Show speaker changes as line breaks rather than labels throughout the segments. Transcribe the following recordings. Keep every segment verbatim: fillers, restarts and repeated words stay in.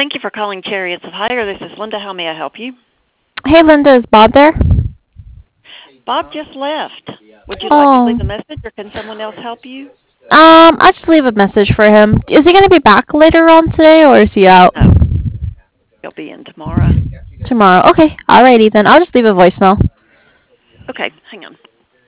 Thank you for calling Chariots of Hire. This is Linda. How may I help you?
Hey, Linda, is Bob there?
Bob just left. Would you like to
Oh,
leave a message, or can someone else help you?
um, I'll just leave a message for him. Is he going to be back later on today, or is he out
No, he'll be in tomorrow.
tomorrow? Okay, alrighty then. I'll just leave a voicemail.
Okay, hang on.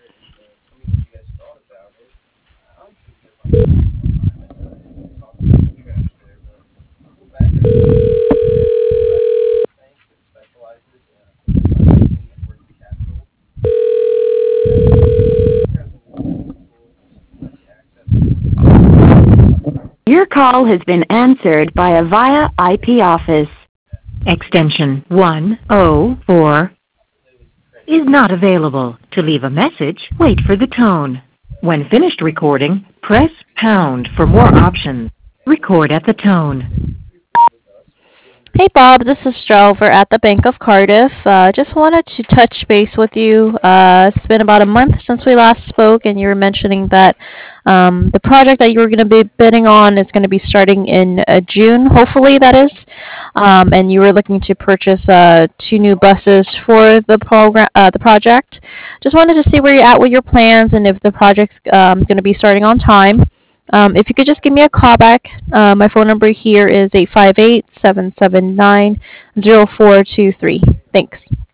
Your call has been answered by a via I P office. Extension one oh four is not available. To leave a message, wait for the tone. When finished recording, press pound for more options. Record at the tone.
Hey, Bob, this is Stroh over at the Bank of Cardiff. Uh, just wanted to touch base with you. Uh, it's been about a month since we last spoke, and you were mentioning that um, the project that you were going to be bidding on is going to be starting in uh, June, hopefully that is. Um, and you were looking to purchase uh, two new buses for the program, uh, the project. Just wanted to see where you're at with your plans and if the project's um, going to be starting on time. Um, if you could just give me a call back, uh, my phone number here is eight five eight, seven seven nine, zero four two three. Thanks.